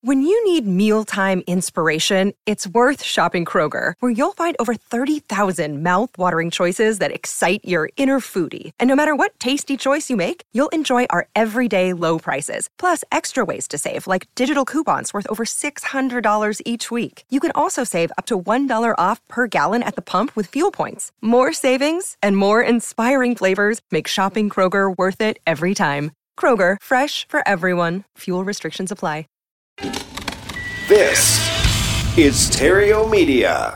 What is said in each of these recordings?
When you need mealtime inspiration, it's worth shopping Kroger, where you'll find over 30,000 mouth-watering choices that excite your inner foodie. And no matter what tasty choice you make, you'll enjoy our everyday low prices, plus extra ways to save, like digital coupons worth over $600 each week. You can also save up to $1 off per gallon at the pump with fuel points. More savings and more inspiring flavors make shopping Kroger worth it every time. Kroger, fresh for everyone. Fuel restrictions apply. This is Stereo Media.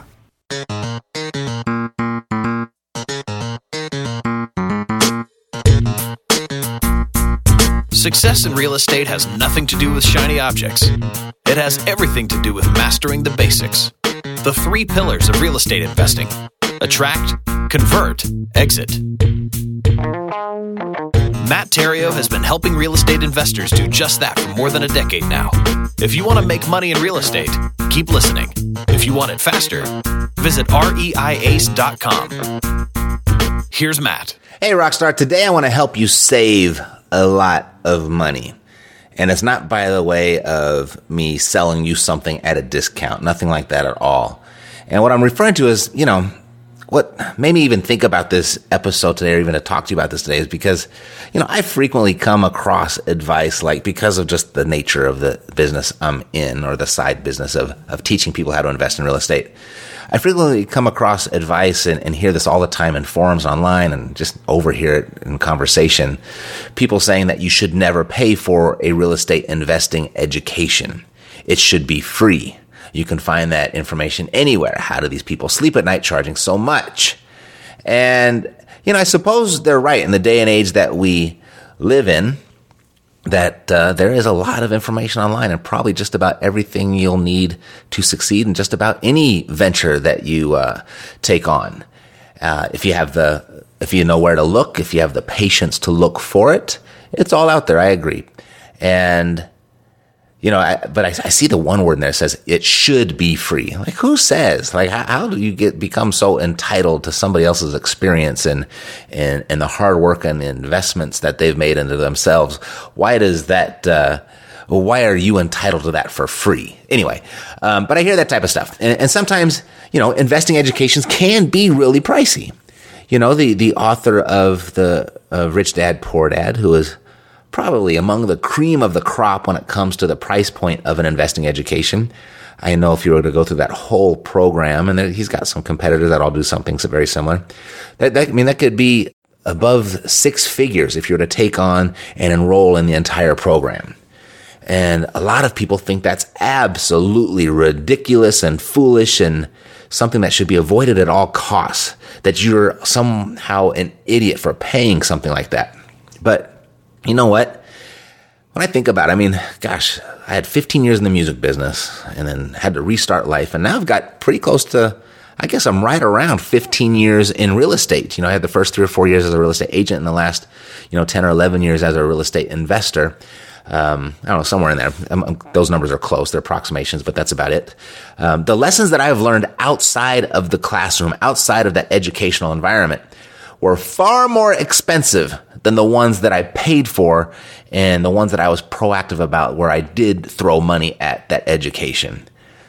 Success in real estate has nothing to do with shiny objects. It has everything to do with mastering the basics. The 3 pillars of real estate investing: attract, convert, exit. Matt Theriault has been helping real estate investors do just that for more than a decade now. If you want to make money in real estate, keep listening. If you want it faster, visit reiace.com. Here's Matt. Hey, Rockstar. Today I want to help you save a lot of money. And it's not by the way of me selling you something at a discount. Nothing like that at all. And what I'm referring to is, what made me even think about this episode today, or even to talk to you about this today, is because, I frequently come across advice, because of just the nature of the business I'm in, or the side business of teaching people how to invest in real estate. I frequently come across advice and hear this all the time in forums online, and just overhear it in conversation. People saying that you should never pay for a real estate investing education. It should be free. You can find that information anywhere. How do these people sleep at night charging so much? And, I suppose they're right in the day and age that we live in, that there is a lot of information online, and probably just about everything you'll need to succeed in just about any venture that you take on. If you know where to look, if you have the patience to look for it, it's all out there. I agree. And but I see the one word in there that says it should be free. Who says? How do you become so entitled to somebody else's experience and the hard work and the investments that they've made into themselves? Why does that? Why are you entitled to that for free? Anyway, but I hear that type of stuff, and sometimes investing educations can be really pricey. The author of the Rich Dad Poor Dad, who is probably among the cream of the crop when it comes to the price point of an investing education. I know if you were to go through that whole program, and he's got some competitors that all do something very similar, that could be above 6 figures if you were to take on and enroll in the entire program. And a lot of people think that's absolutely ridiculous and foolish and something that should be avoided at all costs, that you're somehow an idiot for paying something like that. But you know what? When I think about it, I had 15 years in the music business and then had to restart life. And now I've got pretty close to, I guess I'm right around 15 years in real estate. I had the first 3 or 4 years as a real estate agent and the last, 10 or 11 years as a real estate investor. I don't know, somewhere in there. Those numbers are close. They're approximations, but that's about it. The lessons that I've learned outside of the classroom, outside of that educational environment, were far more expensive than the ones that I paid for and the ones that I was proactive about, where I did throw money at that education.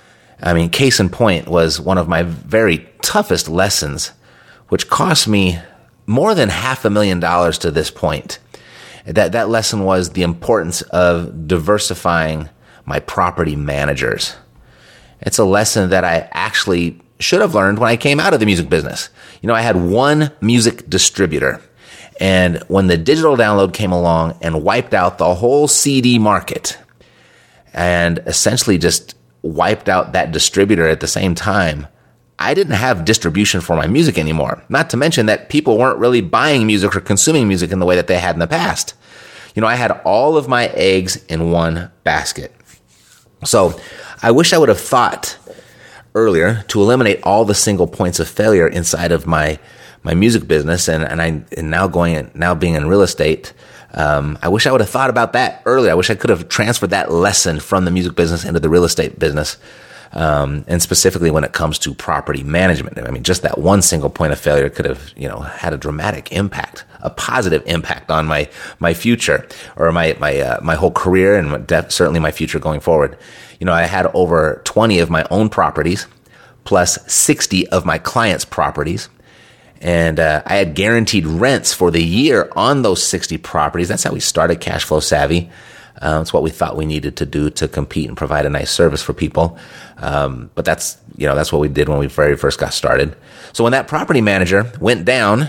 Case in point was one of my very toughest lessons, which cost me more than $500,000 to this point. That lesson was the importance of diversifying my property managers. It's a lesson that I actually should have learned when I came out of the music business. I had one music distributor, and when the digital download came along and wiped out the whole CD market and essentially just wiped out that distributor at the same time, I didn't have distribution for my music anymore. Not to mention that people weren't really buying music or consuming music in the way that they had in the past. I had all of my eggs in one basket. So I wish I would have thought earlier to eliminate all the single points of failure inside of my music business, and now being in real estate. I wish I would have thought about that earlier. I wish I could have transferred that lesson from the music business into the real estate business And specifically when it comes to property management. I mean, just that one single point of failure could have, had a dramatic impact, a positive impact on my future or my whole career and certainly my future going forward. I had over 20 of my own properties plus 60 of my clients' properties. And I had guaranteed rents for the year on those 60 properties. That's how we started Cash Flow Savvy. It's what we thought we needed to do to compete and provide a nice service for people. But that's what we did when we very first got started. So when that property manager went down,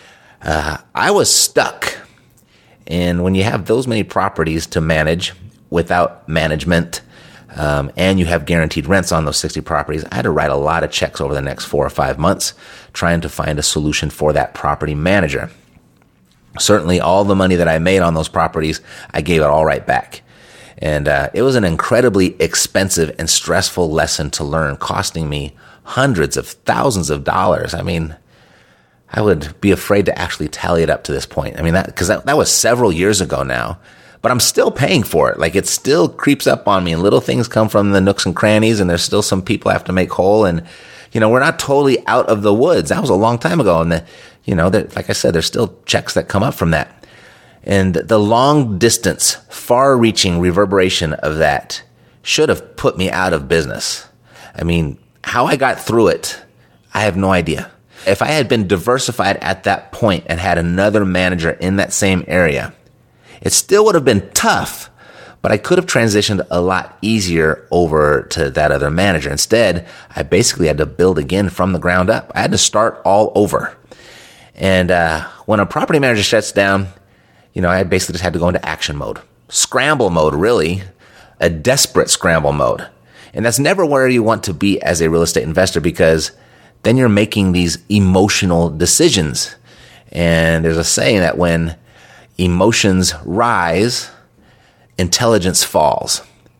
I was stuck. And when you have those many properties to manage without management, and you have guaranteed rents on those 60 properties, I had to write a lot of checks over the next 4 or 5 months trying to find a solution for that property manager. Certainly all the money that I made on those properties, I gave it all right back. And it was an incredibly expensive and stressful lesson to learn, costing me hundreds of thousands of dollars. I mean, I would be afraid to actually tally it up to this point. I mean, because that was several years ago now, but I'm still paying for it. Like, it still creeps up on me, and little things come from the nooks and crannies, and there's still some people I have to make whole. And, we're not totally out of the woods. That was a long time ago. And like I said, there's still checks that come up from that. And the long distance, far reaching reverberation of that should have put me out of business. I mean, how I got through it, I have no idea. If I had been diversified at that point and had another manager in that same area, it still would have been tough, but I could have transitioned a lot easier over to that other manager. Instead, I basically had to build again from the ground up. I had to start all over. And when a property manager shuts down, I basically just had to go into action mode. Scramble mode, really. A desperate scramble mode. And that's never where you want to be as a real estate investor, because then you're making these emotional decisions. And there's a saying that when emotions rise, intelligence falls.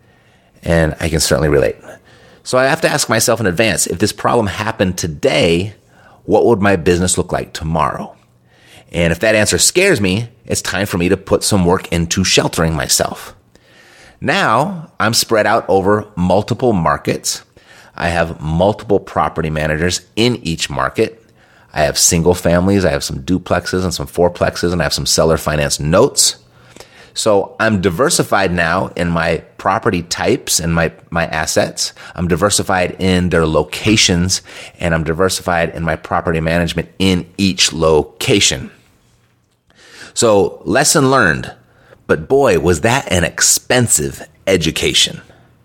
And I can certainly relate. So I have to ask myself in advance, if this problem happened today, what would my business look like tomorrow? And if that answer scares me, it's time for me to put some work into sheltering myself. Now, I'm spread out over multiple markets. I have multiple property managers in each market. I have single families, I have some duplexes and some fourplexes, and I have some seller finance notes. So I'm diversified now in my property types and my assets. I'm diversified in their locations, and I'm diversified in my property management in each location. So lesson learned, but boy, was that an expensive education.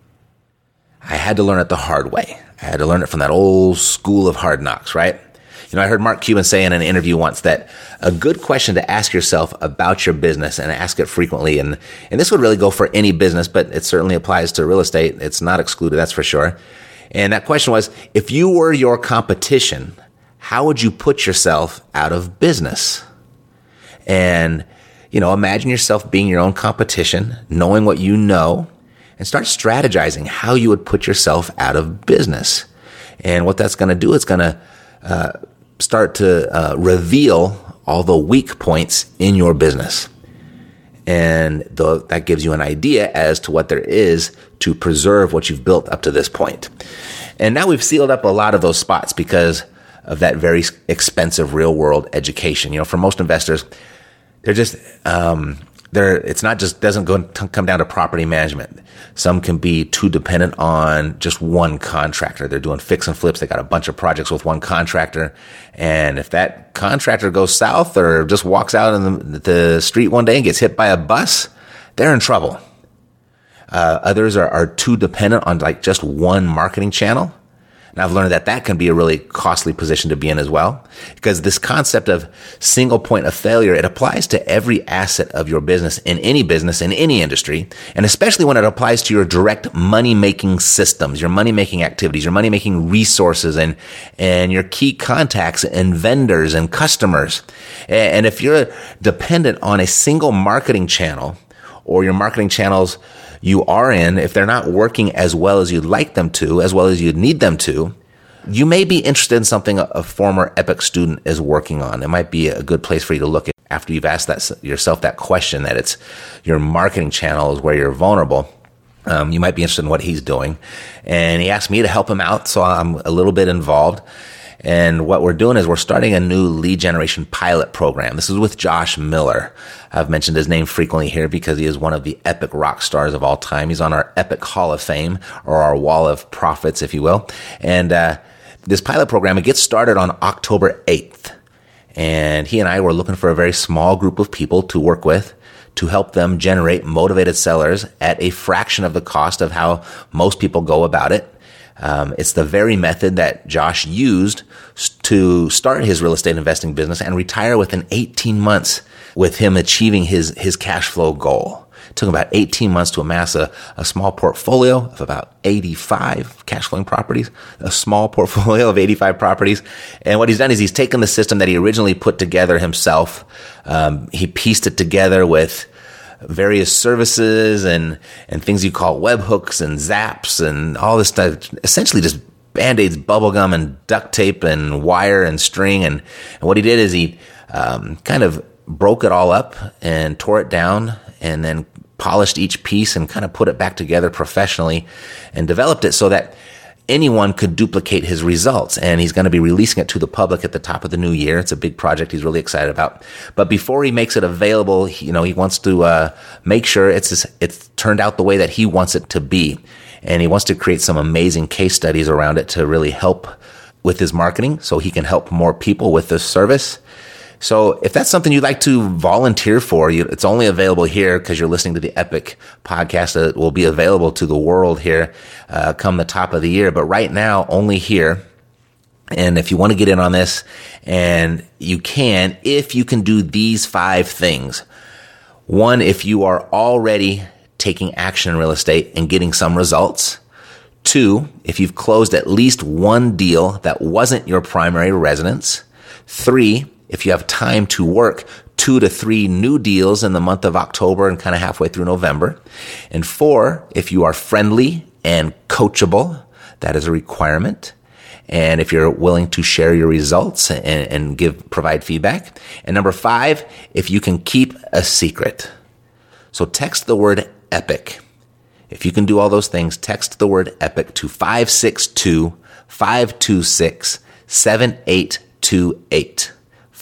I had to learn it the hard way. I had to learn it from that old school of hard knocks, right? I heard Mark Cuban say in an interview once that a good question to ask yourself about your business, and ask it frequently, and this would really go for any business, but it certainly applies to real estate. It's not excluded, that's for sure. And that question was, if you were your competition, how would you put yourself out of business? And, imagine yourself being your own competition, knowing what you know, and start strategizing how you would put yourself out of business. And what that's going to do, it's going to start to reveal all the weak points in your business. And that gives you an idea as to what there is to preserve what you've built up to this point. And now we've sealed up a lot of those spots because of that very expensive real world education. For most investors, they're just, it's not just doesn't come down to property management. Some can be too dependent on just one contractor. They're doing fix and flips. They got a bunch of projects with one contractor. And if that contractor goes south or just walks out in the street one day and gets hit by a bus, they're in trouble. Others are too dependent on just one marketing channel. And I've learned that can be a really costly position to be in as well, because this concept of single point of failure, it applies to every asset of your business, in any industry, and especially when it applies to your direct money-making systems, your money-making activities, your money-making resources, and your key contacts and vendors and customers. And if you're dependent on a single marketing channel, or your marketing channels you are in, if they're not working as well as you'd like them to, as well as you'd need them to, you may be interested in something a former Epic student is working on. It might be a good place for you to look at after you've asked yourself that question, that it's your marketing channel is where you're vulnerable. You might be interested in what he's doing. And he asked me to help him out, so I'm a little bit involved. And what we're doing is we're starting a new lead generation pilot program. This is with Josh Miller. I've mentioned his name frequently here because he is one of the epic rock stars of all time. He's on our Epic Hall of Fame, or our Wall of Prophets, if you will. And this pilot program, it gets started on October 8th. And he and I were looking for a very small group of people to work with to help them generate motivated sellers at a fraction of the cost of how most people go about it. It's the very method that Josh used to start his real estate investing business and retire within 18 months with him achieving his cash flow goal. It took him about 18 months to amass a small portfolio of about 85 cash flowing properties, a small portfolio of 85 properties. And what he's done is he's taken the system that he originally put together himself. He pieced it together with various services and things you call webhooks and zaps and all this stuff, essentially just Band-Aids, bubblegum, and duct tape and wire and string. And what he did is he kind of broke it all up and tore it down and then polished each piece and kind of put it back together professionally and developed it so that anyone could duplicate his results. And he's going to be releasing it to the public at the top of the new year. It's a big project he's really excited about. But before he makes it available, he wants to make sure it's turned out the way that he wants it to be. And he wants to create some amazing case studies around it to really help with his marketing so he can help more people with this service. So if that's something you'd like to volunteer for, it's only available here because you're listening to the Epic podcast. It will be available to the world here come the top of the year. But right now, only here. And if you want to get in on this, and you can, if you can do these 5 things. 1, if you are already taking action in real estate and getting some results. 2, if you've closed at least one deal that wasn't your primary residence. 3, if you have time to work 2 to 3 new deals in the month of October and kind of halfway through November. And 4, if you are friendly and coachable, that is a requirement. And if you're willing to share your results and provide feedback. And number 5, if you can keep a secret. So text the word EPIC. If you can do all those things, text the word EPIC to 562-526-7828.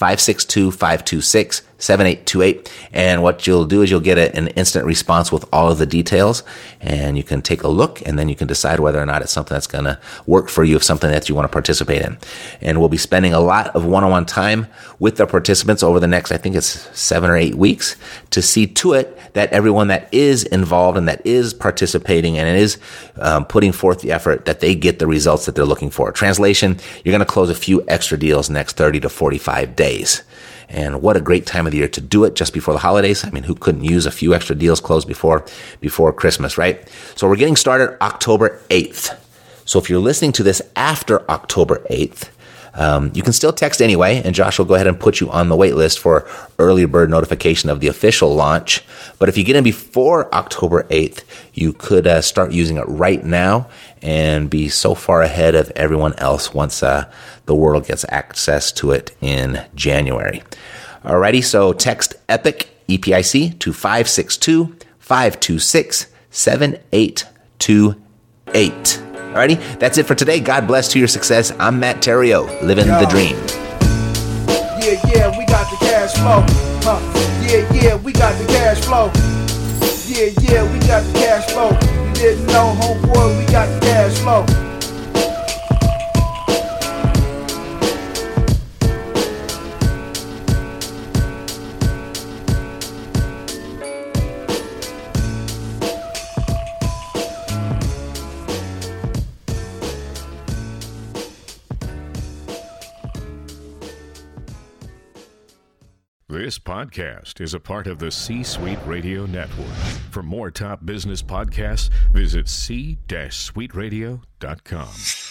562-526-7828. And what you'll do is you'll get an instant response with all of the details, and you can take a look, and then you can decide whether or not it's something that's going to work for you, if something that you want to participate in. And we'll be spending a lot of one-on-one time with the participants over the next, I think it's 7 or 8 weeks, to see to it that everyone that is involved and that is participating and is putting forth the effort, that they get the results that they're looking for. Translation, you're going to close a few extra deals next 30 to 45 days. And what a great time of the year to do it just before the holidays. I mean, who couldn't use a few extra deals closed before Christmas, right? So we're getting started October 8th. So if you're listening to this after October 8th, you can still text anyway, and Josh will go ahead and put you on the wait list for early bird notification of the official launch. But if you get in before October 8th, you could start using it right now and be so far ahead of everyone else once the world gets access to it in January. Alrighty, so text EPIC, E-P-I-C, to 562-526-7828. Alrighty, that's it for today. God bless to your success. I'm Matt Theriault, living the dream. Yeah, we got the cash flow. Yeah, we got the cash flow. Yeah, we got the cash flow. You didn't know, homeboy, we got the cash flow. This podcast is a part of the C-Suite Radio Network. For more top business podcasts, visit c-suiteradio.com.